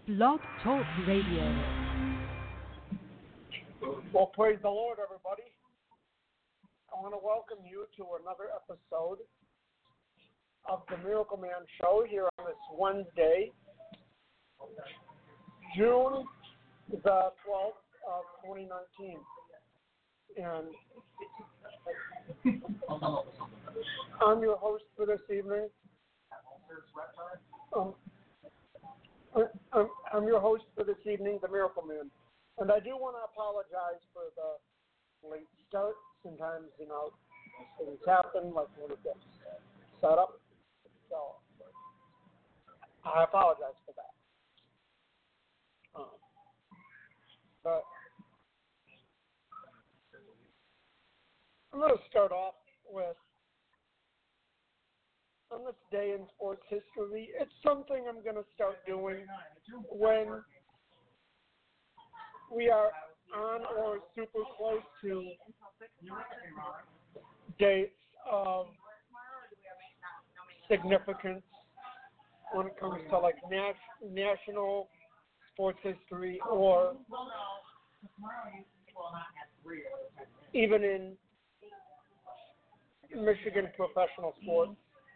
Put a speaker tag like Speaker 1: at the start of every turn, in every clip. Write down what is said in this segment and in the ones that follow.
Speaker 1: Blog Talk Radio.
Speaker 2: Well, praise the Lord, everybody. I want to welcome you to another episode of the Miracle Man Show here on this Wednesday, June the 12th of 2019. And I'm your host for this evening. I'm your host for this evening, the Miracle Man. And I do want to apologize for the late start. Sometimes, things happen, like when it gets set up. So, I apologize for that. But I'm going to start off with, on this day in sports history, it's something I'm going to start doing when we are on or super close to dates of significance when it comes to like national sports history, or even in Michigan professional sports,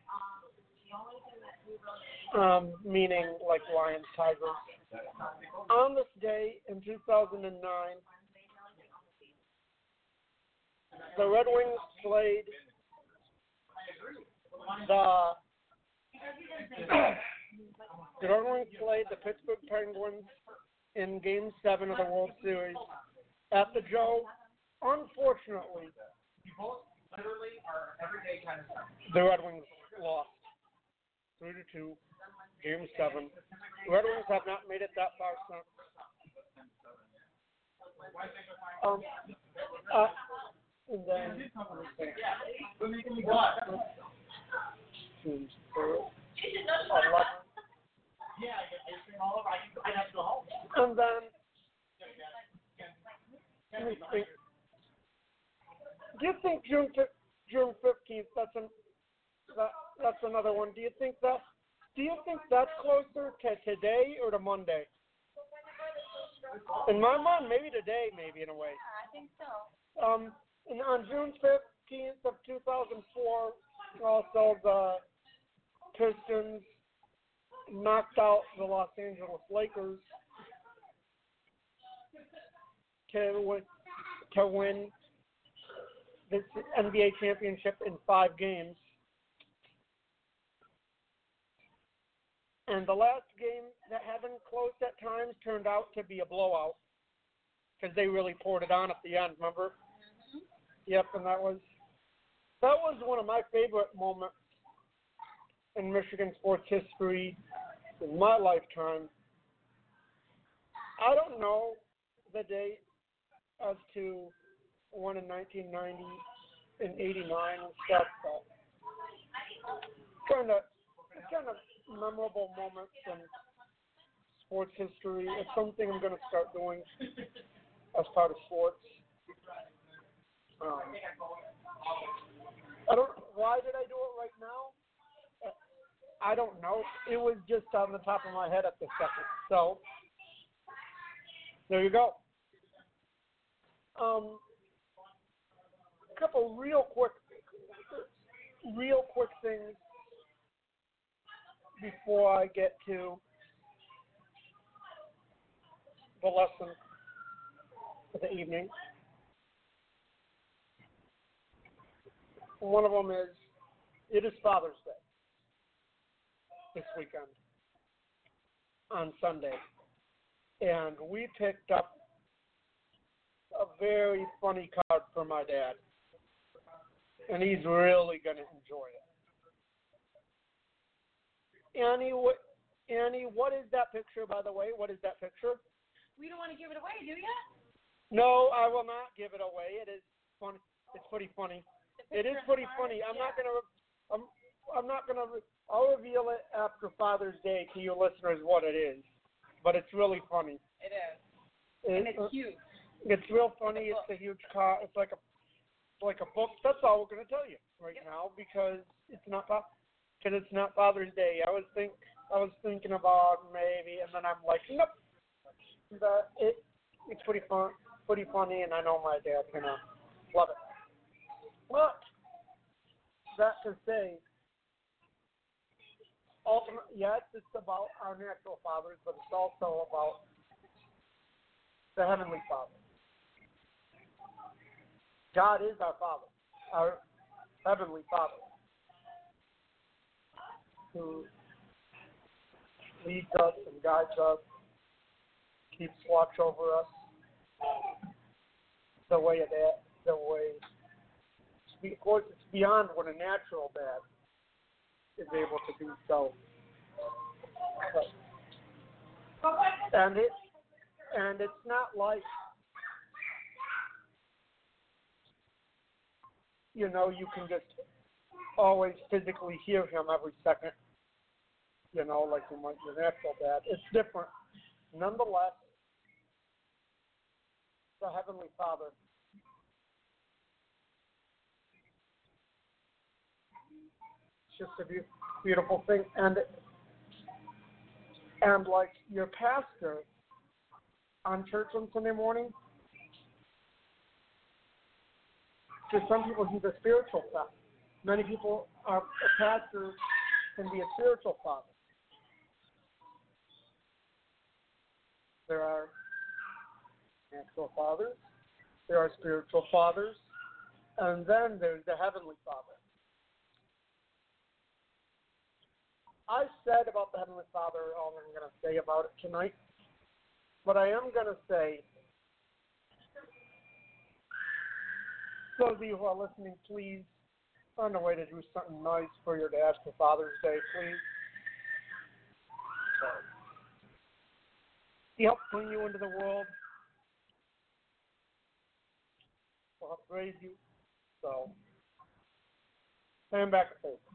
Speaker 2: meaning like Lions, Tigers. On this day in 2009, the Red Wings played the Pittsburgh Penguins in Game 7 of the World Series at the Joe. Unfortunately, the Red Wings lost 3-2, Game 7. The Red Wings have not made it that far since. And then, and then, let me think. Do you think June 15th? That's another one. Do you think that's closer to today or to Monday? In my mind, maybe today, maybe in a way.
Speaker 3: Yeah, I think so.
Speaker 2: And on June 15th of 2004, also the Pistons knocked out the Los Angeles Lakers to win this NBA championship in 5 games. And the last game that had been close at times turned out to be a blowout because they really poured it on at the end, remember? Mm-hmm. Yep, and that was one of my favorite moments in Michigan sports history in my lifetime. I don't know the date as to when in 1990 and 89 and stuff, but kind of memorable moments in sports history. It's something I'm going to start doing as part of sports. Why did I do it right now? I don't know. It was just on the top of my head at the second. So, there you go. A couple real quick things before I get to the lesson for the evening. One of them is, it is Father's Day this weekend on Sunday. And we picked up a very funny card for my dad. And he's really going to enjoy it. Annie, what is that picture, by the way? What is that picture?
Speaker 3: We don't want to give it away, do you?
Speaker 2: No, I will not give it away. It is funny. It's pretty funny. It is pretty funny. I'm not gonna. I'll reveal it after Father's Day to you listeners what it is. But it's really funny.
Speaker 3: It is. And it's huge.
Speaker 2: It's real funny. It's a huge car. It's like a book. That's all we're gonna tell you right now because it's not Father's Day. I would think I was thinking about maybe, and then I'm like, nope. It's pretty funny, and I know my dad's gonna love it. But that to say, ultimately, yes, it's about our natural fathers, but it's also about the Heavenly Father. God is our Father, our Heavenly Father, who leads us and guides us, keeps watch over us the way of course, it's beyond what a natural dad is able to do so. And it's not like, you can just always physically hear him every second, like you might your natural dad. It's different. Nonetheless, the Heavenly Father it's just a beautiful thing. And like your pastor on church on Sunday morning, to some people he's a spiritual father. Many people are a pastor can be a spiritual father. There are natural fathers, there are spiritual fathers, and then there's the Heavenly Father. I said about the Heavenly Father all I'm going to say about it tonight, but I am going to say, those of you who are listening, please find a way to do something nice for your dad for Father's Day, please. He helped bring you into the world. Will help raise you. So, stand back to faith.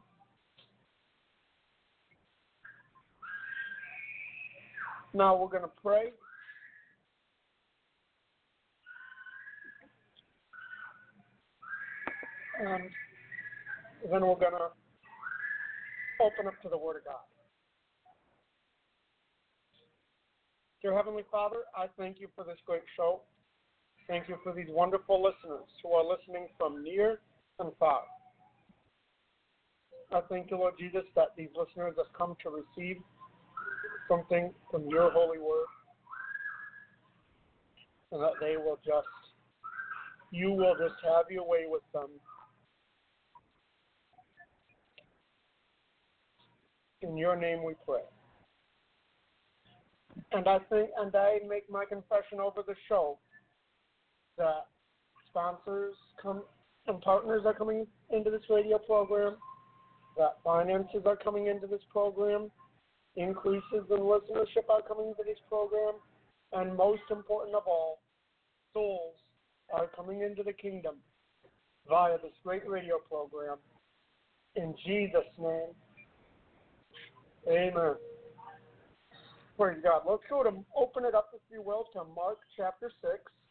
Speaker 2: Now we're going to pray. And then we're going to open up to the Word of God. Dear Heavenly Father, I thank you for this great show. Thank you for these wonderful listeners who are listening from near and far. I thank you, Lord Jesus, that these listeners have come to receive something from your holy word, and that you will just have your way with them. In your name we pray. And I make my confession over the show that sponsors and partners are coming into this radio program, that finances are coming into this program, increases in listenership are coming into this program, and most important of all, souls are coming into the kingdom via this great radio program. In Jesus' name, amen. Praise God. Let's go to open it up, if you will, to Mark chapter 6.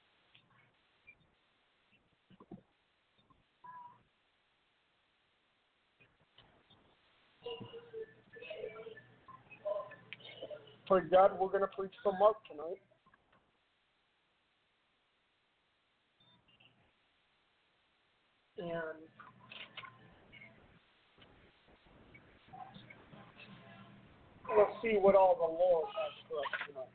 Speaker 2: Praise God, we're going to preach from Mark tonight. And we'll see what all the Lord has for us tonight.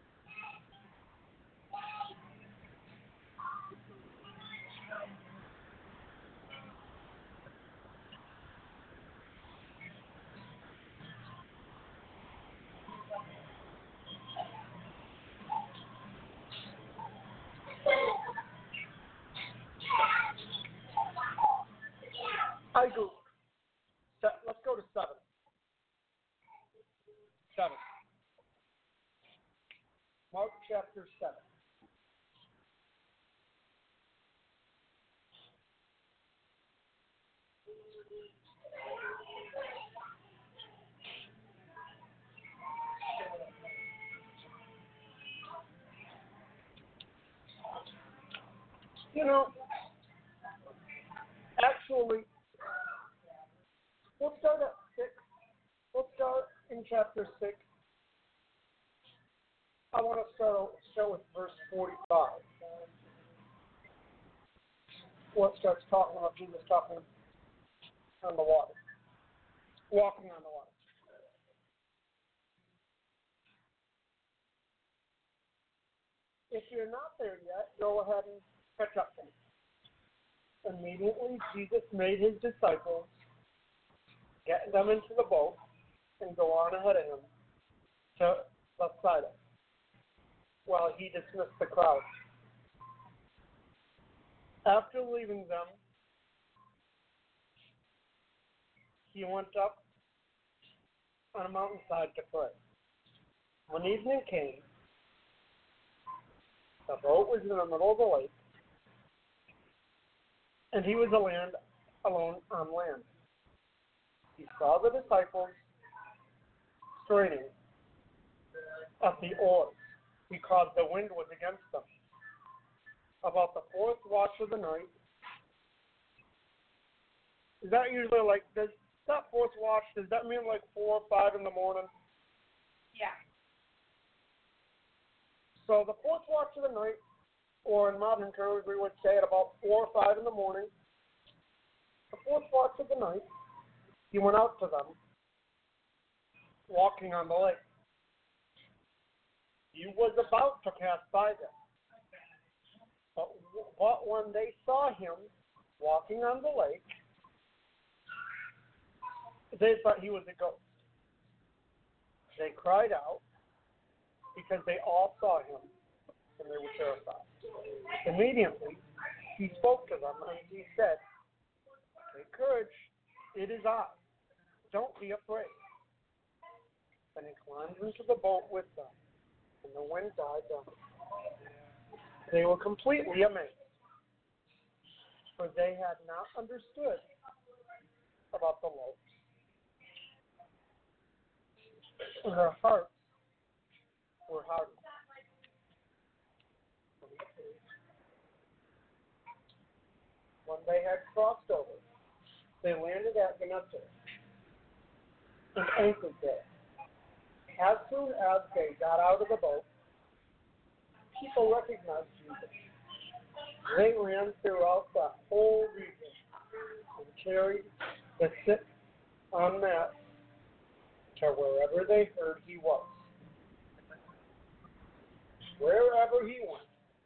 Speaker 2: Let's go to 7. 7. Mark chapter 7. Actually, we'll start at 6. We'll start in chapter 6, I want to start with verse 45. What starts talking about Jesus talking on the water, walking on the water. If you're not there yet, go ahead and catch up to me. Immediately, Jesus made his disciples get them into the boat and go on ahead of him to Bethsaida while he dismissed the crowd. After leaving them, he went up on a mountainside to pray. When evening came, the boat was in the middle of the lake, and he was alone on land. He saw the disciples straining at the oars because the wind was against them. About the fourth watch of the night, is that usually like, does that fourth watch, does that mean like 4 or 5 in the morning?
Speaker 3: Yeah.
Speaker 2: So the fourth watch of the night, or in modern terms, we would say at about 4 or 5 in the morning, the fourth watch of the night, he went out to them, walking on the lake. He was about to pass by them. But when they saw him walking on the lake, they thought he was a ghost. They cried out because they all saw him and they were terrified. Immediately, he spoke to them and he said, "Take courage, it is I. Don't be afraid." And he climbed into the boat with them, and the wind died down. They were completely amazed, for they had not understood about the loaves. And their hearts were hardened. When they had crossed over, they landed at Gennesaret and anchored there. As soon as they got out of the boat, people recognized Jesus. They ran throughout the whole region and carried the sick on mats to wherever they heard he was. Wherever he went,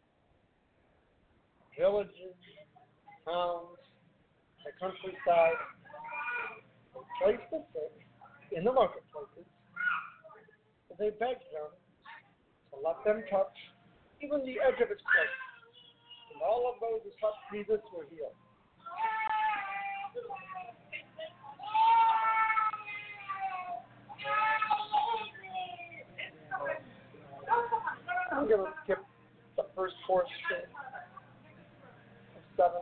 Speaker 2: villages, towns, the countryside, and placed the sick in the marketplaces, and they begged them to let them touch even the edge of his cloak. And all of those who touched Jesus were healed. I'm going to skip the first portion of 7.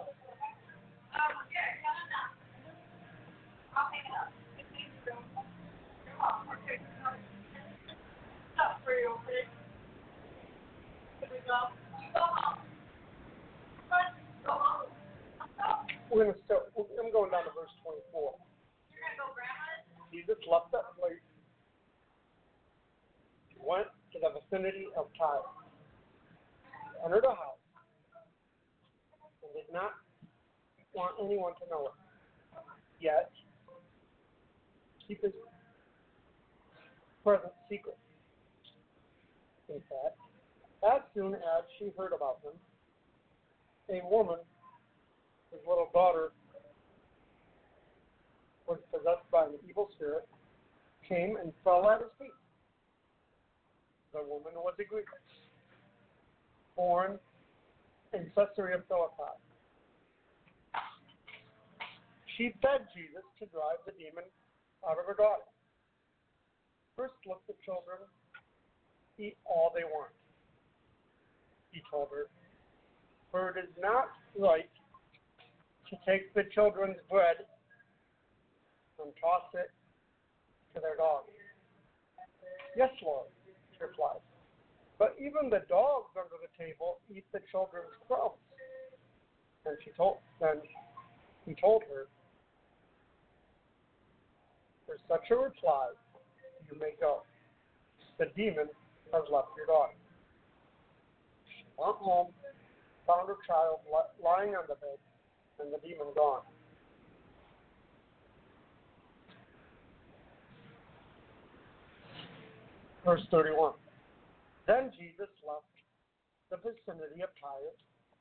Speaker 2: I'm going down to verse 24. Jesus left that place, went to the vicinity of Tyre, entered a house, and did not want anyone to know it. Yet, keep his presence secret. In fact, as soon as she heard about him, a woman, his little daughter, was possessed by an evil spirit, came and fell at his feet. The woman was a Greek, born in Caesarea Philippi. She begged Jesus to drive the demon out of her daughter. First, let the children eat all they want, he told her, for it is not right to take the children's bread and toss it to their dogs. Yes, Lord, she replied, but even the dogs under the table eat the children's crumbs. And he told her, for such a reply, you may go. The demon has left your daughter. She went home, found her child lying on the bed, and the demon gone. Verse 31. Then Jesus left the vicinity of Tyre,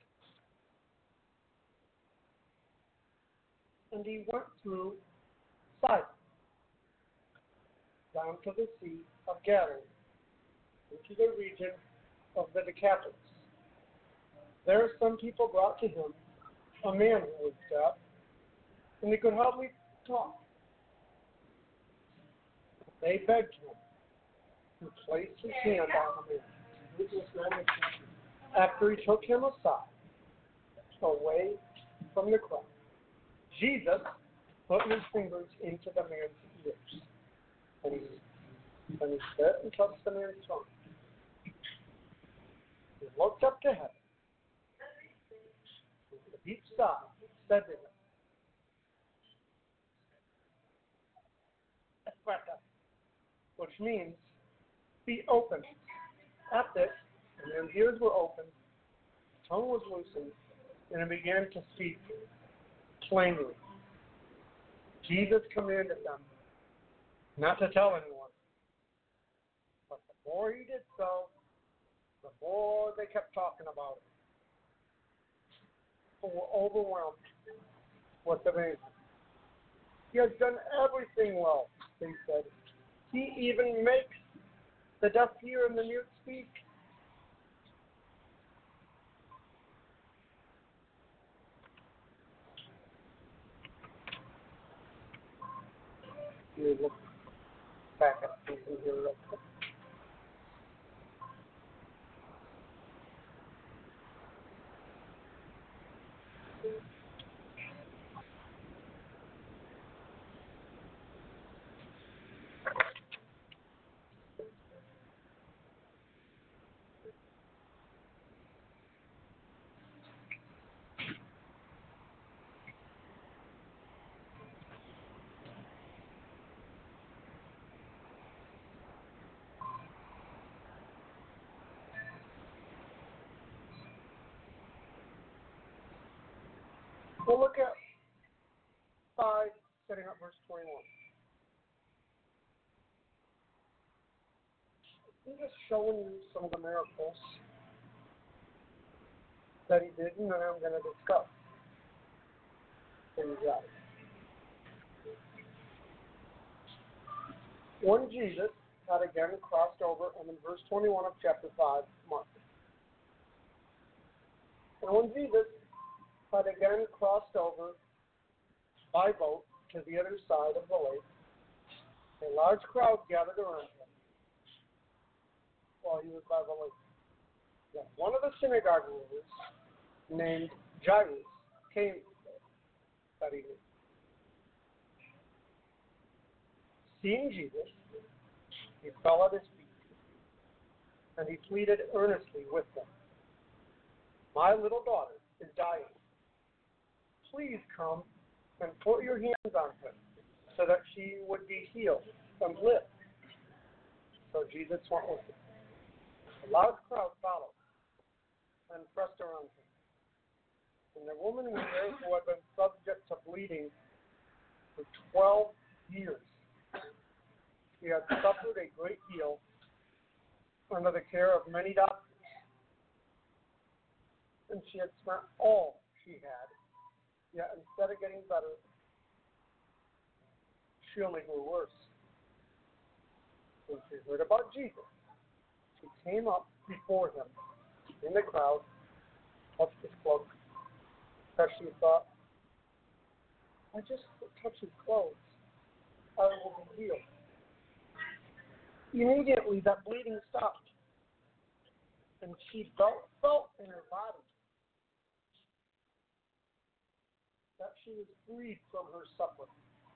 Speaker 2: and he went through Sidon, down to the Sea of Galilee, into the region of the Decapolis. There some people brought to him a man who was deaf, and he could hardly talk. They begged him to place his hand on the man. After he took him aside, away from the crowd, Jesus put his fingers into the man's ears, and he spit and touched the man's tongue. He looked up to heaven. With a deep sigh, said to him, Ephphatha, which means, be open. At this, the man's ears were opened, his tongue was loosened, and he began to speak plainly. Jesus commanded them not to tell anyone. But the more he did so, the more they kept talking about it. People were overwhelmed with amazement. He has done everything well, they said. He even makes the deaf hear and the mute speak. Let me look back at something here real quick. We'll look at 5, setting up verse 21. I'm just showing you some of the miracles that he did, and then I'm going to discuss things out. When Jesus had again crossed over, and in verse 21 of chapter 5, Mark. And when Jesus had again crossed over by boat to the other side of the lake, a large crowd gathered around him while he was by the lake. Then one of the synagogue rulers, named Jairus, came that evening. Seeing Jesus, he fell at his feet, and he pleaded earnestly with him, My little daughter is dying. Please come and put your hands on her, so that she would be healed and live. So Jesus went with him. A large crowd followed and pressed around him. And the woman was there who had been subject to bleeding for 12 years. She had suffered a great deal under the care of many doctors, and she had spent all she had. Yet instead of getting better, she only grew worse. When she heard about Jesus, she came up before him in the crowd, touched his cloak, because she thought, I just touch his clothes, I will be healed. Immediately that bleeding stopped, and she felt in her body that she was freed from her suffering.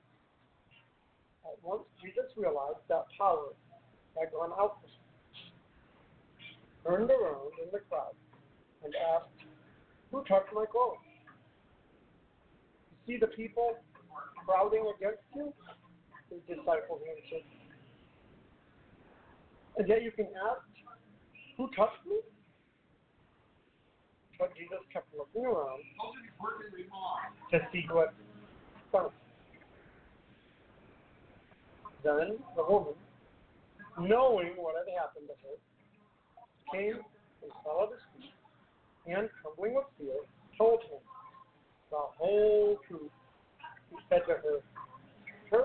Speaker 2: At once Jesus realized that power had gone out from him, turned around in the crowd, and asked, Who touched my clothes? You see the people crowding against you? His disciples answered, And yet you can ask, who touched me? But Jesus kept looking around to see who had done it. Then the woman, knowing what had happened to her, came and fell at his feet, and trembling with fear, told him the whole truth. He said to her,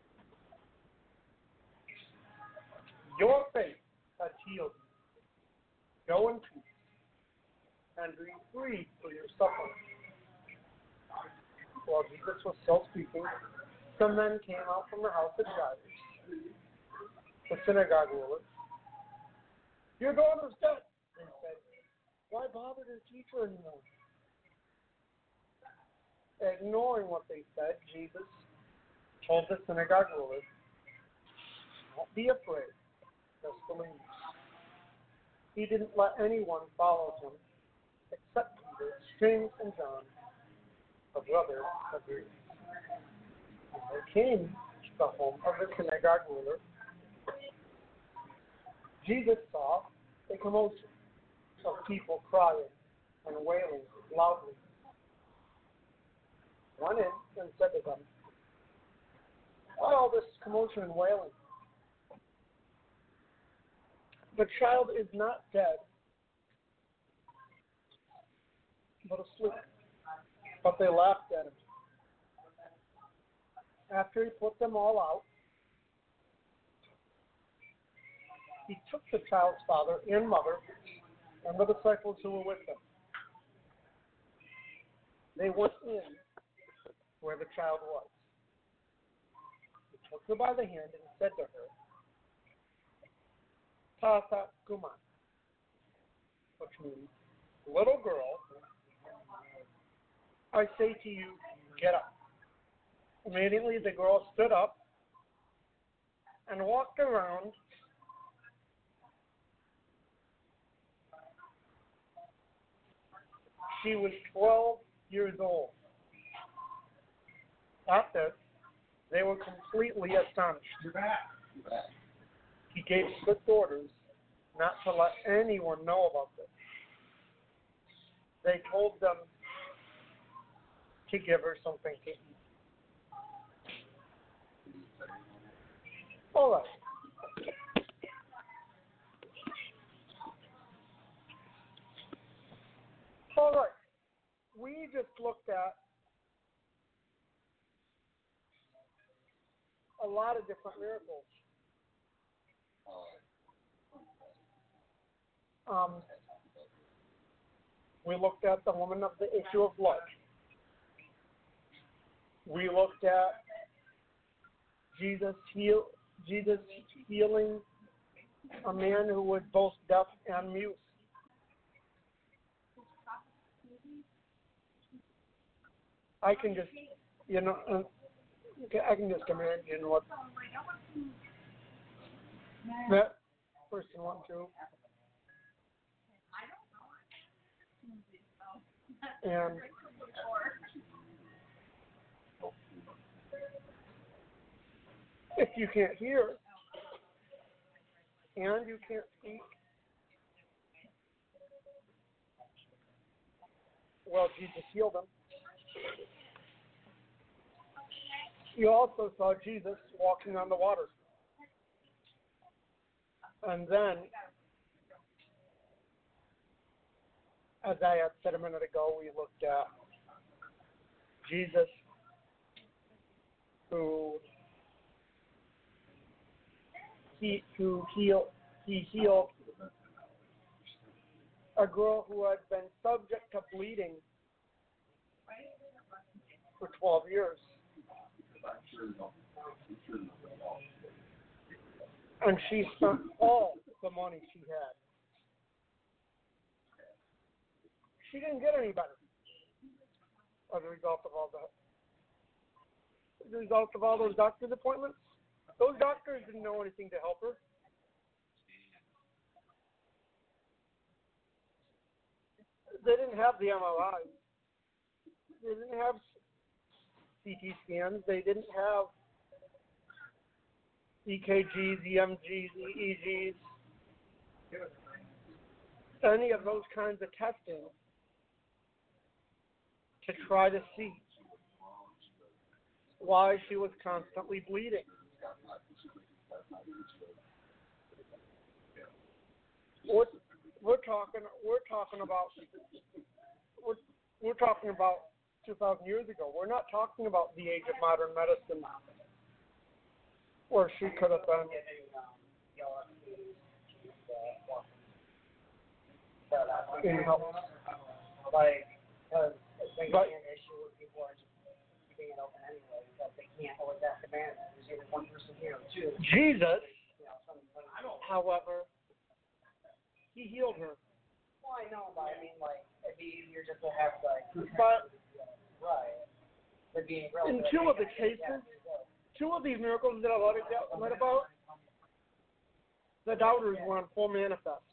Speaker 2: your faith has healed you. Go in peace and be free for your suffering. While Jesus was still speaking, some men came out from the house of Jairus, the synagogue ruler. Your daughter's dead, they said. Why bother the teacher anymore? Ignoring what they said, Jesus told the synagogue ruler, don't be afraid, just believe. He didn't let anyone follow him except Peter, James, and John, the brother of James. When they came to the home of the synagogue ruler, Jesus saw a commotion of people crying and wailing loudly. He went in and said to them, why all this commotion and wailing? The child is not dead, but asleep. But they laughed at him. After he put them all out, he took the child's father and mother and the disciples who were with them. They went in where the child was. He took her by the hand and said to her, Talitha Cumi, which means, little girl, I say to you, get up. Immediately the girl stood up and walked around. She was 12 years old. At this, they were completely astonished. He gave strict orders not to let anyone know about this. They told them to give her something to eat. All right. All right. We just looked at a lot of different miracles. We looked at the woman of the issue of blood. We looked at Jesus healing a man who was both deaf and mute. I can just, I can just imagine what that person went through. And if you can't hear and you can't speak, well, Jesus healed him. You also saw Jesus walking on the water. And then, as I had said a minute ago, we looked at Jesus who healed a girl who had been subject to bleeding for 12 years. And she spent all the money she had. She didn't get any better as a result of all those doctor's appointments. Those doctors didn't know anything to help her. They didn't have the MRI. They didn't have CT scans. They didn't have EKGs, EMGs, EEGs. any of those kinds of testing to try to see why she was constantly bleeding. We're talking about 2,000 years ago. We're not talking about the age of modern medicine, where she could have been.
Speaker 4: Like, because it's going to be an issue where people are just keeping it open anyway, because they can't always have demand. There's either one person here or two.
Speaker 2: Jesus, however, he healed her.
Speaker 4: Well, I know, but I mean, like, it'd be easier just to have, like,
Speaker 2: But
Speaker 4: right. But being real,
Speaker 2: in two of the cases, two of these miracles that I read about, the doubters were on full manifest.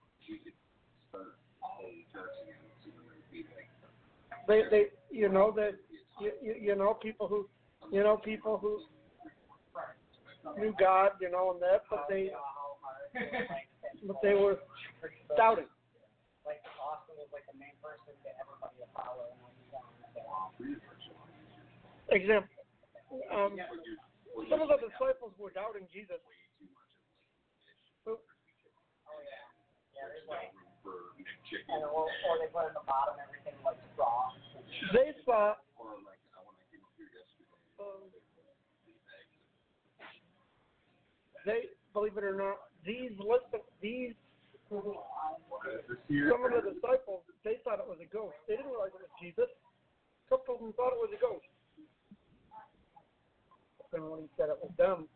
Speaker 2: They you know that you know people who knew God, you know, and that, but they were doubting.
Speaker 4: Like Austin was like the main person to everybody to follow, and
Speaker 2: Example. Some of the disciples were doubting Jesus.
Speaker 4: And or they put at the bottom everything like raw.
Speaker 2: They thought they, believe it or not, some of the disciples, they thought it was a ghost. They didn't realize it was Jesus. A couple of them thought it was a ghost. And when he said it was them,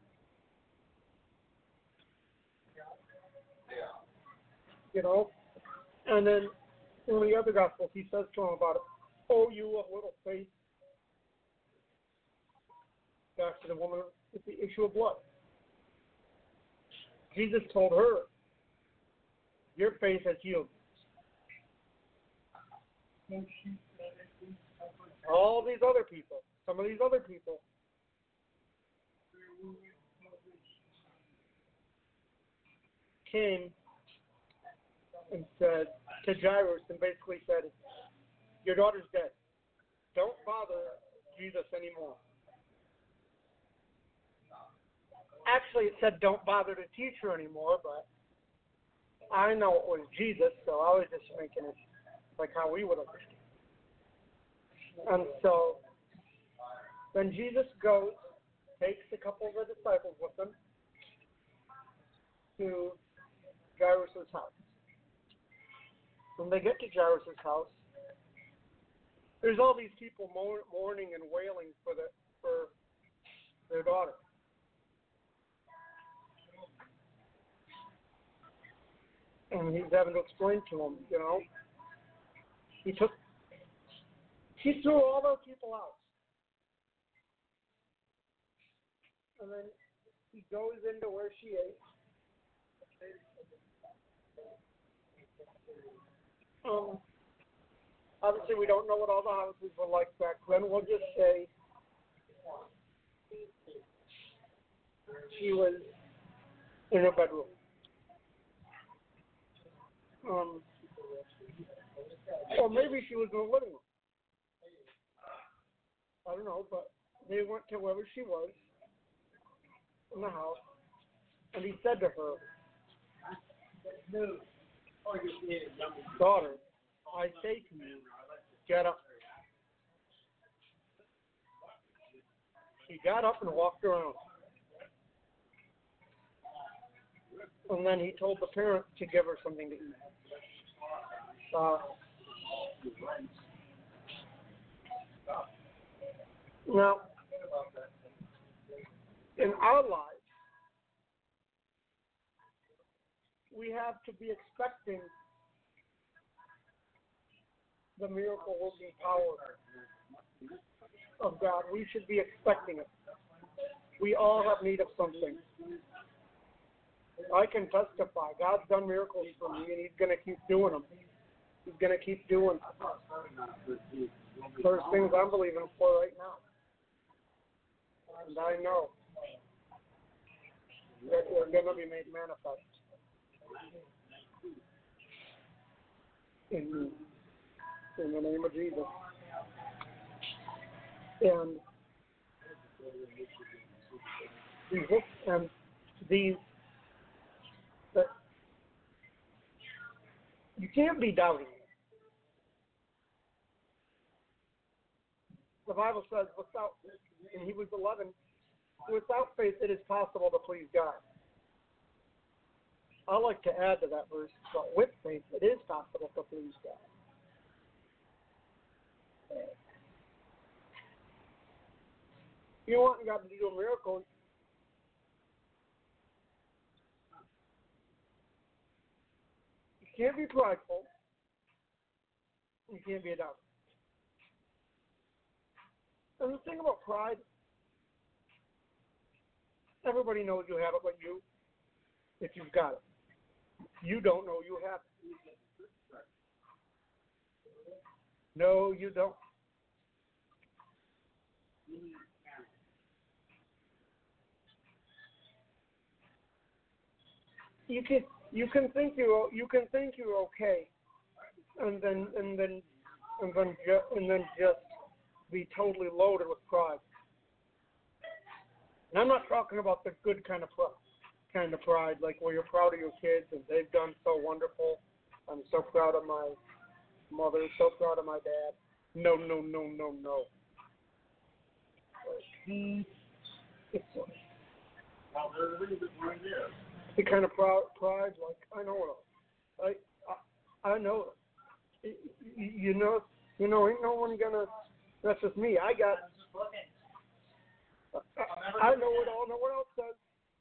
Speaker 2: you know, and then in the other Gospels, he says to him about it, "Oh, you of little faith." Back to the woman with the issue of blood. Jesus told her, "Your faith has healed." All these other people, some of these other people, came and said to Jairus and basically said, "Your daughter's dead. Don't bother Jesus anymore." Actually, it said don't bother to teach her anymore, but I know it was Jesus, so I was just making it like how we would understand. And so then Jesus goes, takes a couple of the disciples with him to Jairus' house. When they get to Jairus' house, there's all these people mourning and wailing for their daughter. And he's having to explain to them, you know. He threw all those people out. And then he goes into where she is. Obviously, we don't know what all the houses were like back then. We'll just say she was in her bedroom. Or maybe she was in the living room. I don't know, but they went to wherever she was in the house, and he said to her, "Daughter, I say to you, get up." She got up and walked around. And then he told the parent to give her something to eat. Now, in our lives, we have to be expecting the miracle working power of God. We should be expecting it. We all have need of something. I can testify. God's done miracles for me, and he's going to keep doing them. He's going to keep doing them. There's things I'm believing for right now. And I know that they're going to be made manifest. in me. In the name of Jesus. And Jesus and these that you can't be doubting. The Bible says without in Hebrews 11, without faith it is possible to please God. I like to add to that verse, but with faith it is possible to please God. You want God to do a miracle, you can't be prideful, you can't be a doubter. And the thing about pride, everybody knows you have it but you, if you've got it. You don't know you have it. No, you don't. You can think you're okay, and then just be totally loaded with pride. And I'm not talking about the good kind of pride, like where you're proud of your kids and they've done so wonderful. I'm so proud of my mother, so proud of my dad. No. It's the kind of pride, like I know it all. I know it. You know, ain't no one gonna mess with me. I know it all. No one else does.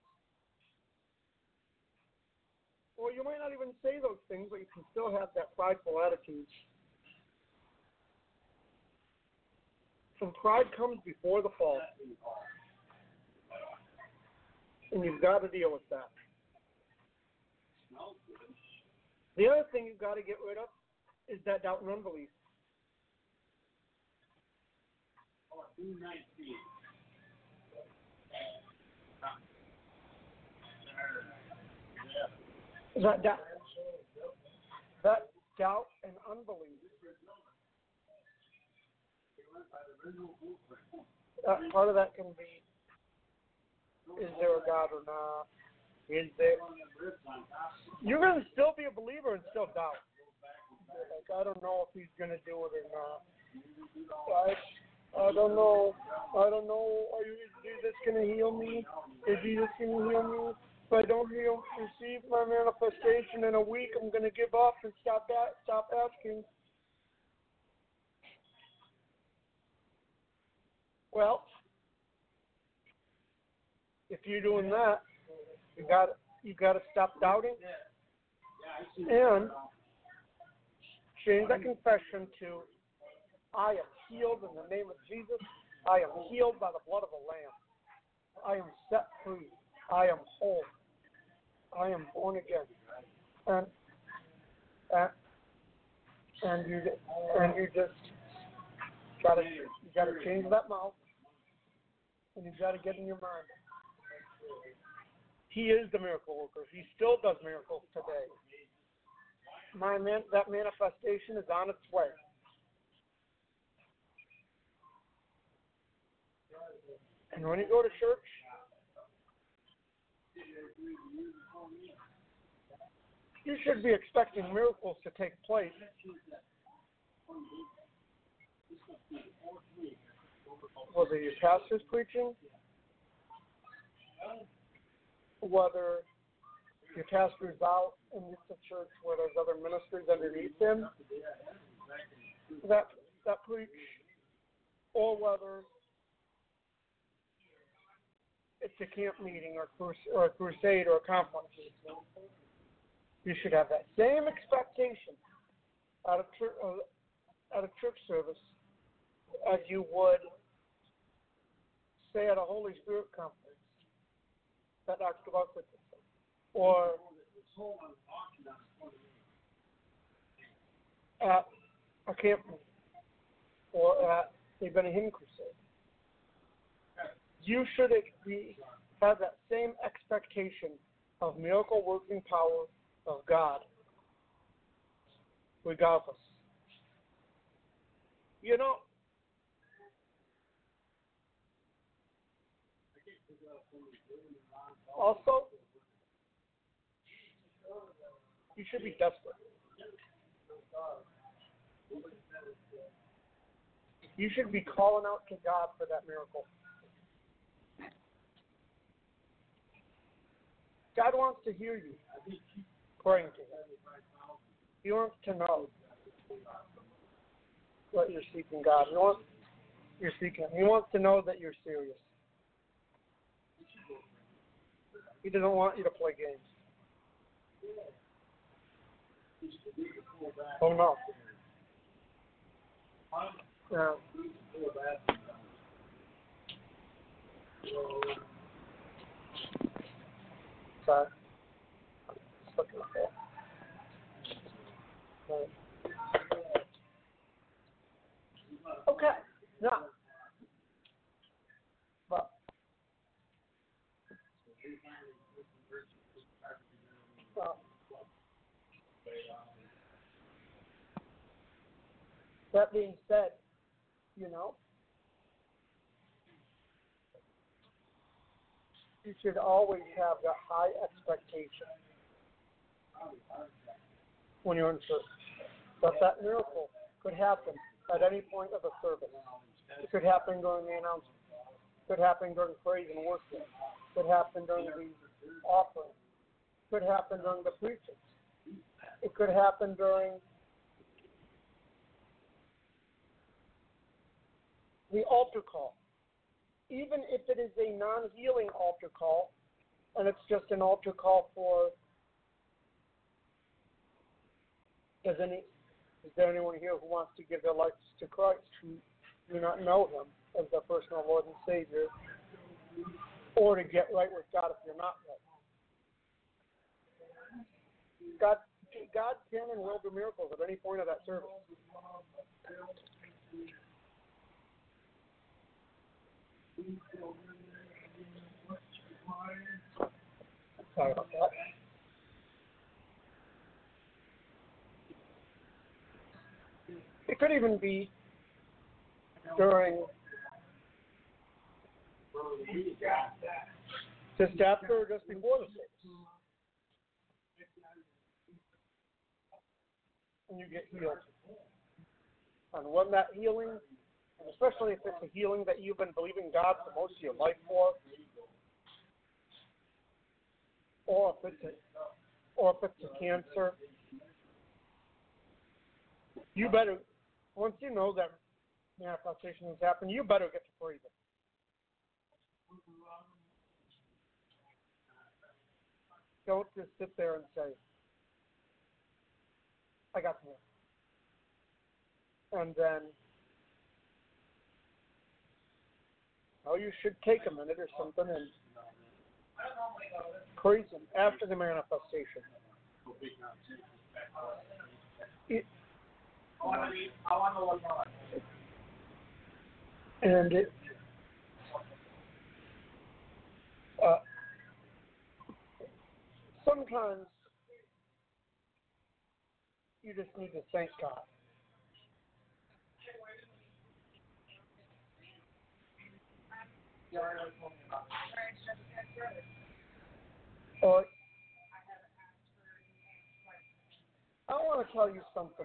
Speaker 2: Well, you might not even say those things, but you can still have that prideful attitude. And pride comes before the fall. And you've got to deal with that. The other thing you've got to get rid of is that doubt and unbelief. That doubt and unbelief. Part of that can be, is there a God or not? Is there? You're going to still be a believer and still doubt. Like, I don't know if he's going to do it or not. I don't know. Is Jesus going to heal me? Is Jesus going to heal me? If I don't receive my manifestation in a week, I'm going to give up and stop asking. Well, if you're doing that, you got to stop doubting and change that confession to, I am healed in the name of Jesus. I am healed by the blood of the Lamb. I am set free. I am whole. I am born again. And you just gotta change that mouth, and you gotta get in your mind. He is the miracle worker. He still does miracles today. That manifestation is on its way. And when you go to church, you should be expecting miracles to take place. Whether your pastor's preaching, whether your pastor's out in the church where there's other ministries underneath him that preach, or whether it's a camp meeting or a crusade or a conference. You should have that same expectation out of church service as you would, say, at a Holy Spirit conference that Dr. Buckley did, or at a camp meeting, or at a Benny Hinn crusade. You should have that same expectation of miracle working power of God regardless. You know, also, you should be desperate. You should be calling out to God for that miracle. God wants to hear you praying to Him. He wants to know what you're seeking God. You're seeking Him. He wants to know that you're serious. He doesn't want you to play games. Oh no. Yeah. Sorry. Okay. Now, but that being said, you know, you should always have that high expectation when you're in church that miracle could happen at any point of the service. It could happen during the announcement. It could happen during praise and worship. It could happen during the offering. It could happen during the preaching. It could happen during the altar call. Even if it is a non-healing altar call, and it's just an altar call for, is there anyone here who wants to give their lives to Christ, who do not know Him as their personal Lord and Savior, or to get right with God if you're not right? God can and will do miracles at any point of that service. Sorry about that. It could even be during just after or just before the service. And you get healed. And when that healing, and especially if it's a healing that you've been believing God for most of your life for, or if it's a cancer, you better, once you know that manifestation has happened, you better get to praise Him. Don't just sit there and say, I got the miracle. And then, you should take a minute or something and praise Him after the manifestation. And it, sometimes you just need to thank God. Or I want to tell you something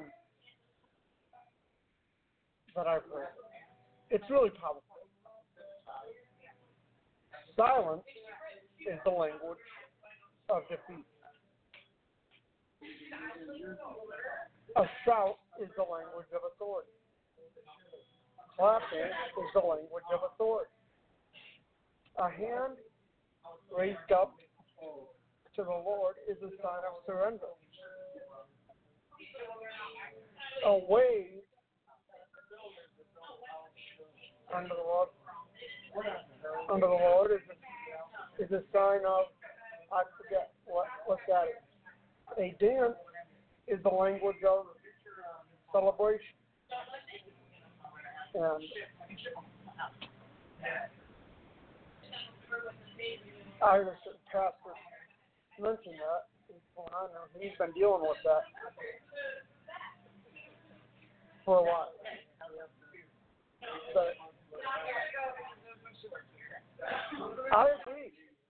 Speaker 2: that I've heard. It's really powerful. Silence is the language of defeat. A shout is the language of authority. Clapping is the language of authority. A hand raised up to the Lord is a sign of surrender. A wave under the Lord is a sign of, I forget what that is. A dance is the language of celebration. And I heard a certain pastor mention that. He's been dealing with that. for a while. But I agree.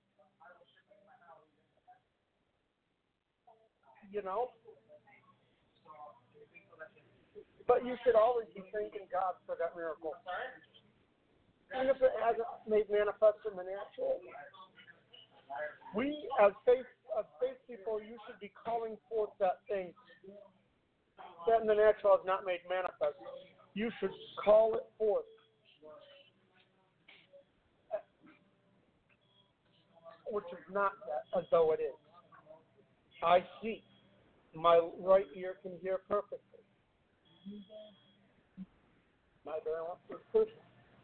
Speaker 2: You know? But you should always be thanking God for that miracle. Even if it hasn't made manifest in the natural. We, as faith people, you should be calling forth that thing that in the natural has not made manifest. You should call it forth. Which is not that, as though it is. I see. My right ear can hear perfectly. My balance is perfect.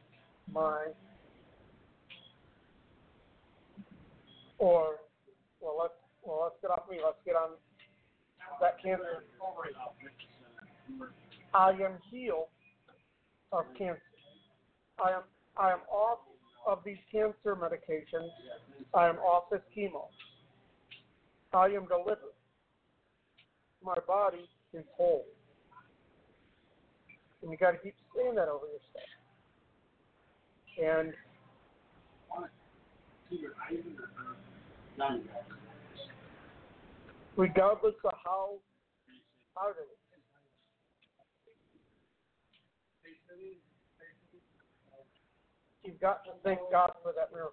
Speaker 2: Let's get off me. Let's get on that cancer. I am healed of cancer. I am off of these cancer medications. I am off this chemo. I am delivered. My body is whole. And you got to keep saying that over yourself. And regardless of how hard it is, you've got to thank God for that miracle.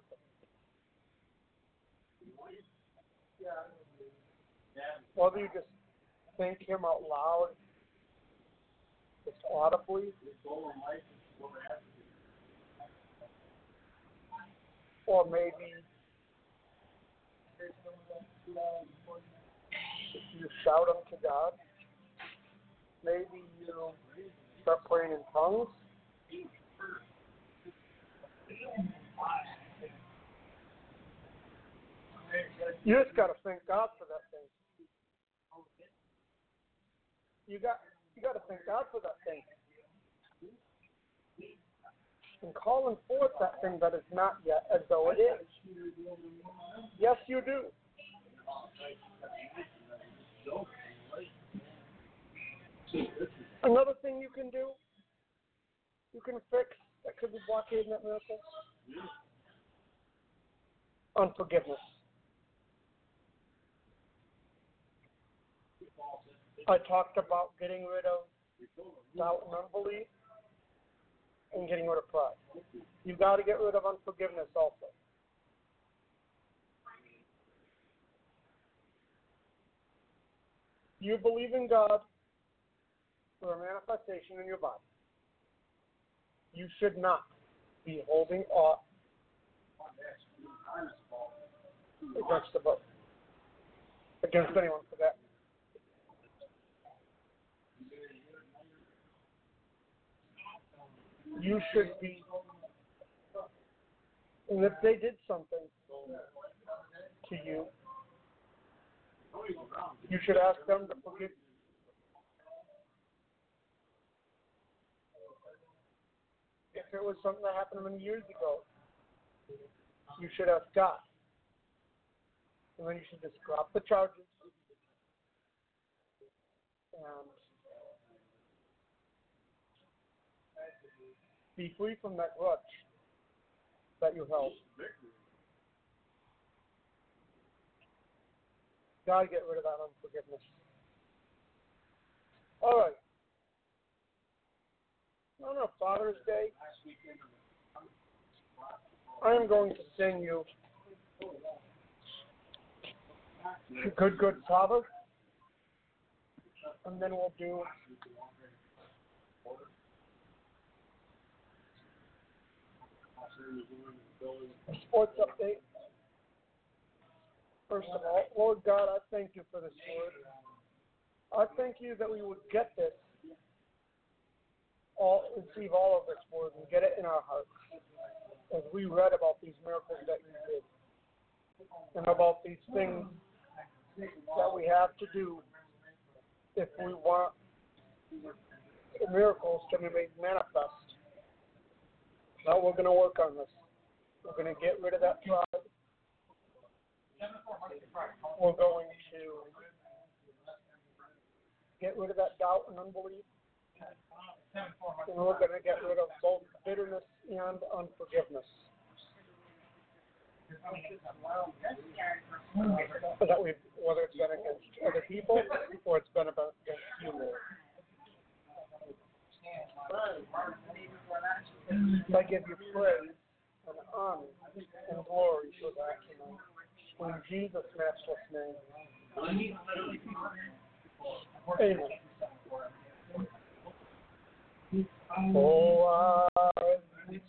Speaker 2: Whether you just thank Him out loud, just audibly, or maybe you shout unto God. Maybe you start praying in tongues. You just got to thank God for that thing. You got to thank God for that thing. And calling forth that thing that is not yet as though it is. Yes, you do. Another thing you can do, you can fix that could be blockading that miracle. Unforgiveness. I talked about getting rid of doubt and unbelief and getting rid of pride. You've got to get rid of unforgiveness also. You believe in God for a manifestation in your body. You should not be holding aught against the book. Against anyone for that. You should be, and if they did something to you, you should ask them to forgive you. If it was something that happened many years ago, you should ask God. And then you should just drop the charges and be free from that grudge that you held. Gotta get rid of that unforgiveness. All right. On our Father's Day, I am going to sing you Good, Good Father, and then we'll do a sports update. First of all, Lord God, I thank you for this word. I thank you that we would get this, receive all of this word and get it in our hearts as we read about these miracles that you did and about these things that we have to do if we want the miracles to be made manifest. Now we're going to work on this. We're going to get rid of that pride. We're going to get rid of that doubt and unbelief. And we're going to get rid of both bitterness and unforgiveness. Whether it's been against other people or it's been against you, Lord. I give you praise and honor and glory for that tonight. In Jesus' matchless name. Amen. Oh, I've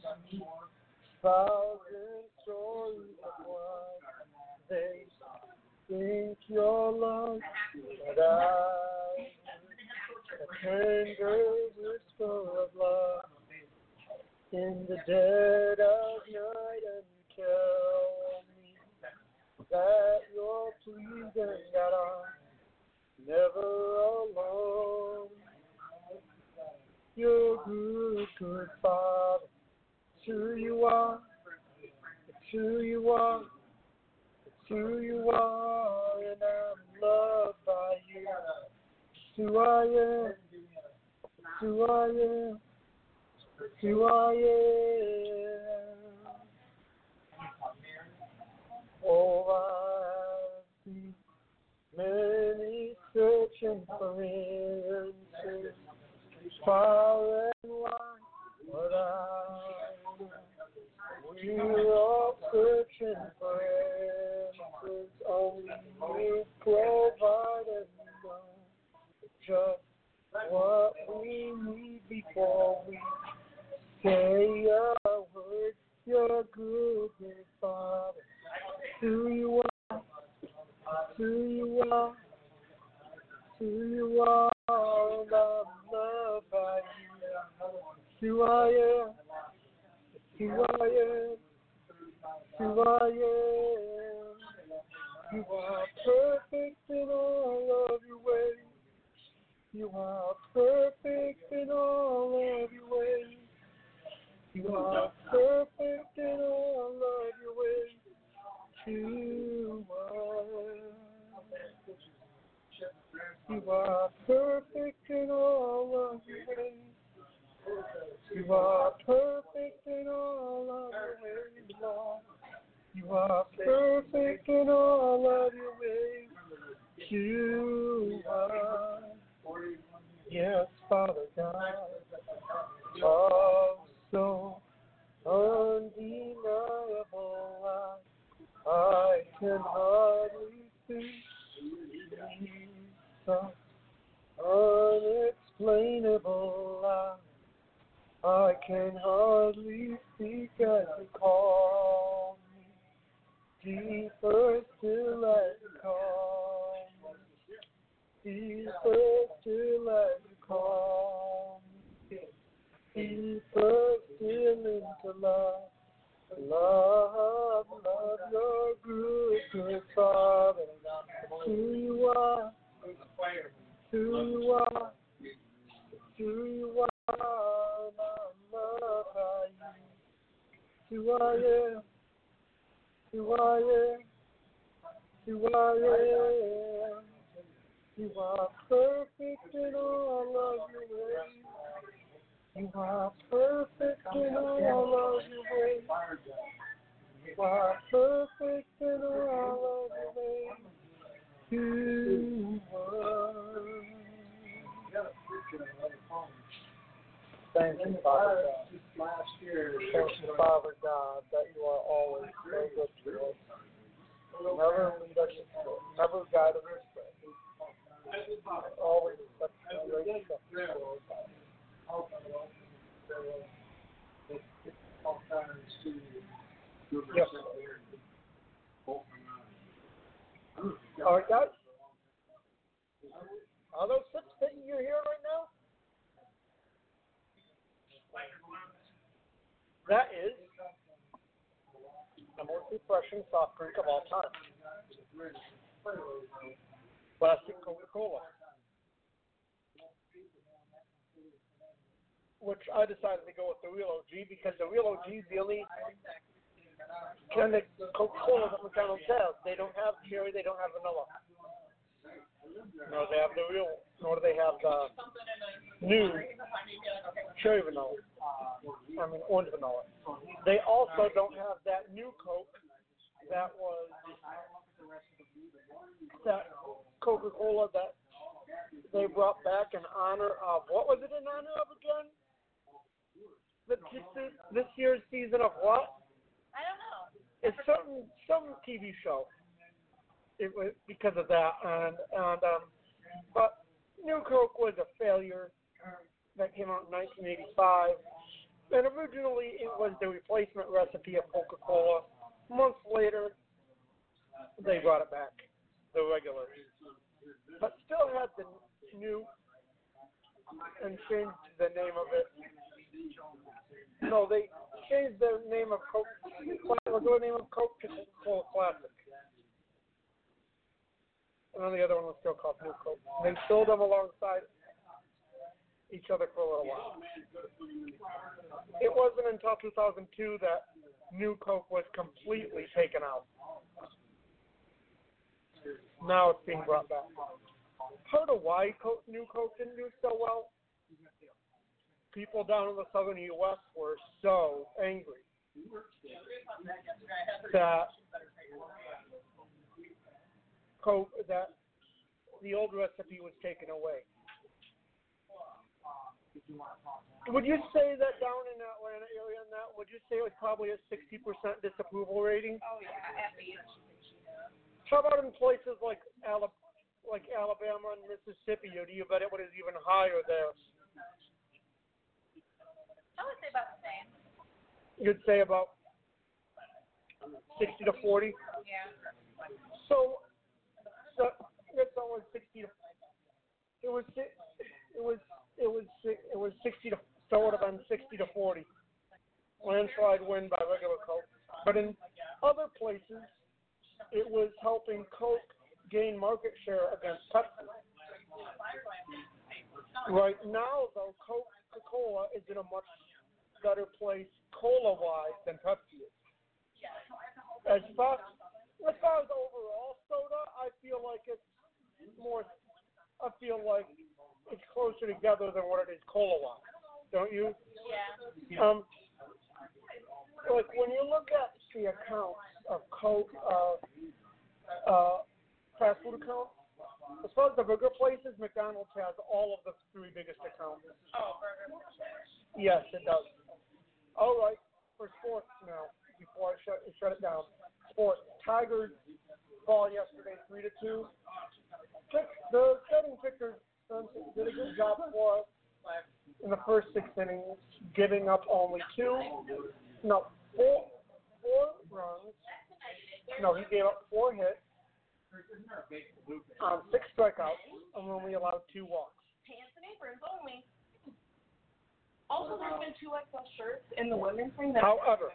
Speaker 2: thousand stories of what they think your love, but I a tender whisper of love in the dead of night, and you tell me that you're pleased and that I'm never alone. You're good, good Father. It's who you are. It's who you are. It's who you are, and I'm loved by you. It's who I am. It's who I am. It's who I am. Oh, I've seen many searching for answers, far and wide, but we're all searching for answers. Only you provide and know just what we need before we say a word. You're good, good Father. Who you are, who you are, who you are, and I'm loved by you. It's who I am, it's who I am, it's who I am. You are perfect in all of your ways. You are perfect in all of your ways. You are perfect in all of your ways. You are perfect in all of your ways. You are perfect in all of your ways, Lord. You are perfect in all of your ways. You are, yes, Father God, so undeniable. I can hardly see so unexplainable. I can hardly speak as you call me. Deeper still as you call me. Deeper still as you call me. Deeper still into love. Love, love, you're good, good Father. Who you are, who you are, who you are, and I'm loved by you. Who I am, who I am, who I am. You are perfect in all of your ways. You are perfect in all of your ways. You are perfect in all of your ways. You are. Thank you, Father God. Thank you, Father God, that you are always so good to us. Never lead us astray. Never guide us astray. Always such a great shepherd. Yes. All right, guys. Are those six fitting your hair right now? That is the most refreshing soft drink of all time. Classic Coca-Cola. Which I decided to go with the Real OG because the Real OG is the only kind of Coca-Cola that McDonald's has. They don't have cherry, they don't have vanilla. Nor they have the real, nor do they have the new cherry vanilla. Orange vanilla. They also don't have that new Coke that was that Coca-Cola that they brought back in honor of, what was it in honor of again? This year's season of what?
Speaker 3: I don't know.
Speaker 2: It's some TV show. It was because of that, but New Coke was a failure. That came out in 1985, and originally it was the replacement recipe of Coca-Cola. Months later, they brought it back, the regular, but still had the new and changed the name of it. No, they changed the name of Coke. The name of Coke to Coca-Cola Classic. And then the other one was still called New Coke. They sold them alongside each other for a little while. It wasn't until 2002 that New Coke was completely taken out. Now it's being brought back. Part of why New Coke didn't do so well? People down in the southern U.S. were so angry that the old recipe was taken away. Would you say that down in the Atlanta area, would you say it was probably a 60% disapproval rating?
Speaker 3: Oh, yeah, at least.
Speaker 2: How about in places like Alabama and Mississippi? Or do you bet it was even higher there?
Speaker 3: I would say about the same.
Speaker 2: You'd say about 60 to 40?
Speaker 3: Yeah.
Speaker 2: So it's always 60 to. It was 60 to. So it would have been 60 to 40. Landslide win by regular Coke. But in other places, it was helping Coke gain market share against Pepsi. Right now, though, Coca-Cola is in a much better place cola-wise than Pepsi is. As far as overall soda, I feel like it's closer together than what it is cola-wise. Don't you?
Speaker 3: Yeah.
Speaker 2: Like when you look at the accounts of Coke, fast food accounts, as far as the bigger places, McDonald's has all of the three biggest accounts.
Speaker 3: Oh, burger.
Speaker 2: Yes, it does. All right, for sports now, before I shut it down. Sports. Tigers ball yesterday, 3-2. The starting pitchers did a good job for us in the first 6 innings, giving up only four runs. No, he gave up 4 hits, 6 strikeouts, and only allowed 2 walks.
Speaker 3: Pants and aprons only. Also, there's been 2 XL shirts in the women's thing that
Speaker 2: However,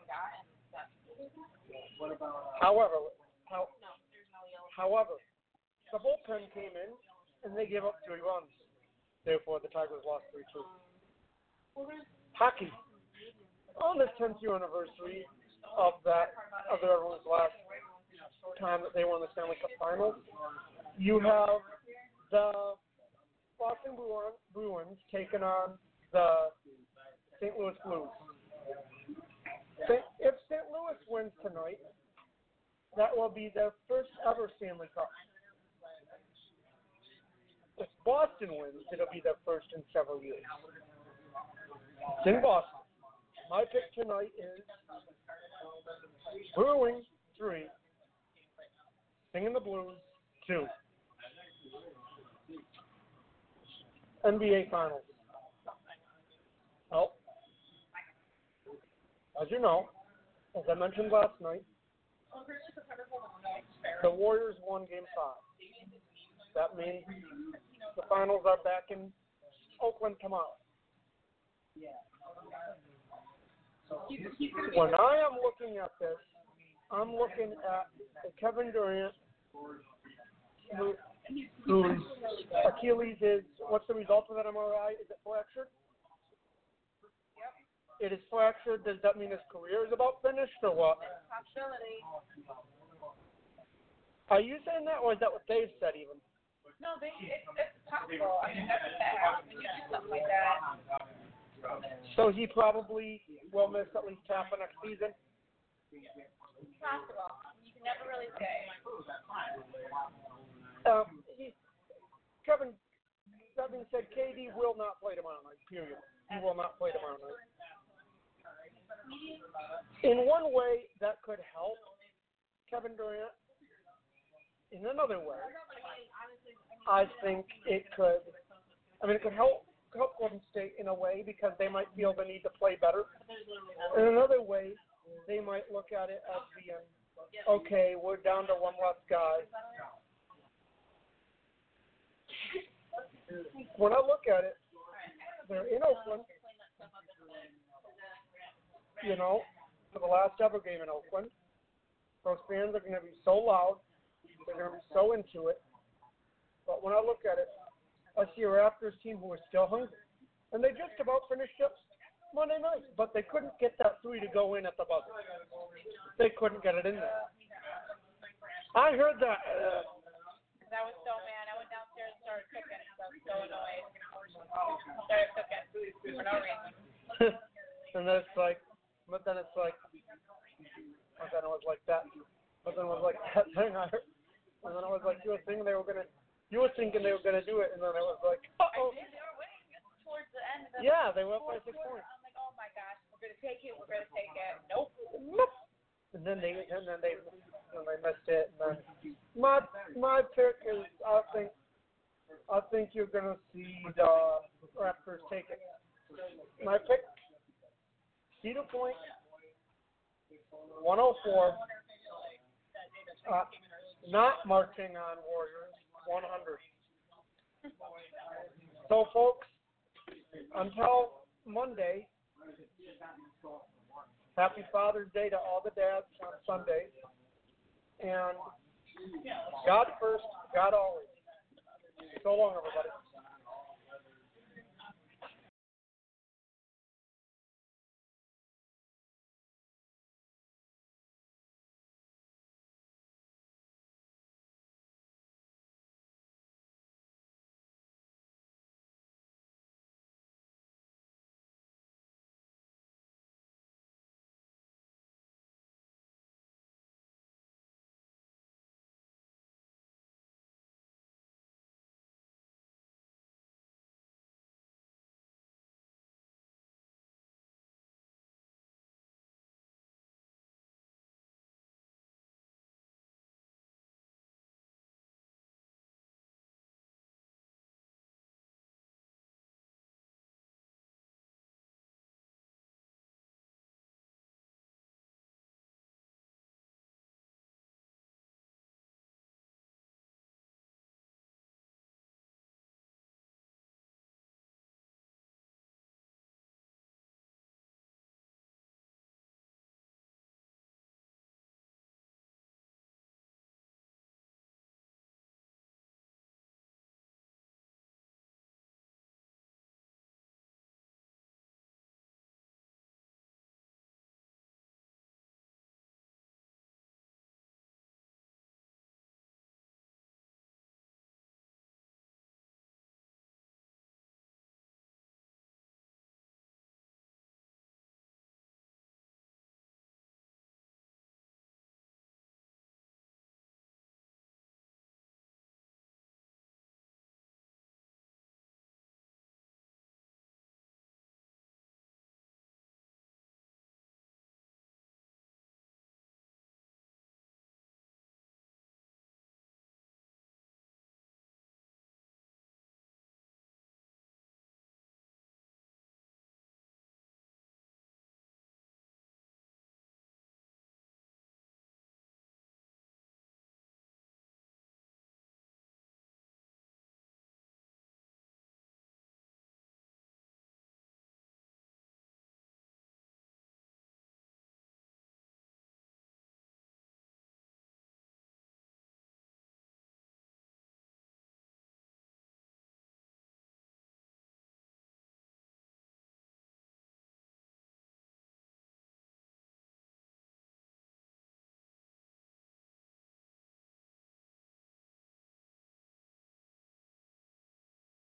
Speaker 2: the bullpen came in and they gave up 3 runs. Therefore, the Tigers lost 3-2. Hockey. On this 10th year anniversary of everyone's last time that they won the Stanley Cup Finals, you have the Boston Bruins taking on the St. Louis Blues. If St. Louis wins tonight, that will be their first ever Stanley Cup. If Boston wins, it'll be their first in several years. It's in Boston. My pick tonight is Bruins 3, Singing the Blues 2. NBA Finals. Well, as you know, as I mentioned last night, the Warriors won Game 5. That means the finals are back in Oakland tomorrow. When I am looking at this, I'm looking at Kevin Durant, whose Achilles is, what's the result of that MRI? Is it fractured? It is fractured. Does that mean his career is about finished or what?
Speaker 3: Possibility.
Speaker 2: Are you saying that, or is that what they've said even?
Speaker 3: No, it's possible. I mean, that's a fact. When you do something like that.
Speaker 2: So he probably will miss at least half of next season.
Speaker 3: Possible. You can never really say.
Speaker 2: Kevin said KD will not play tomorrow night, period. He will not play tomorrow night. In one way, that could help Kevin Durant. In another way, I think it could. It could help Golden State in a way because they might feel the need to play better. In another way, they might look at it as being, okay, we're down to one less guy. When I look at it, they're in Oakland, for the last ever game in Oakland. Those fans are going to be so loud. They're going to be so into it. But when I look at it, I see a Raptors team who is still hungry. And they just about finished up Monday night, but they couldn't get that three to go in at the buzzer. They couldn't get it in there. I heard that.
Speaker 3: I was so mad. I went downstairs and started cooking. I was so annoyed. Started cooking for no reason.
Speaker 2: And then it's like, but then it was like that. But then it was like that thing I heard. And then it was like you were thinking they were gonna do it, and then it was like, uh-oh.
Speaker 3: I think they were winning towards the end.
Speaker 2: Yeah, they were up by 6 points.
Speaker 3: I'm like, oh my gosh, we're gonna take it. Nope.
Speaker 2: And then they missed it. And then my pick is I think you're gonna see the Raptors take it. My pick, Cedar Point, 104. Not marching on Warriors, 100. So, folks, until Monday, happy Father's Day to all the dads on Sunday. And God first, God always. So long, everybody.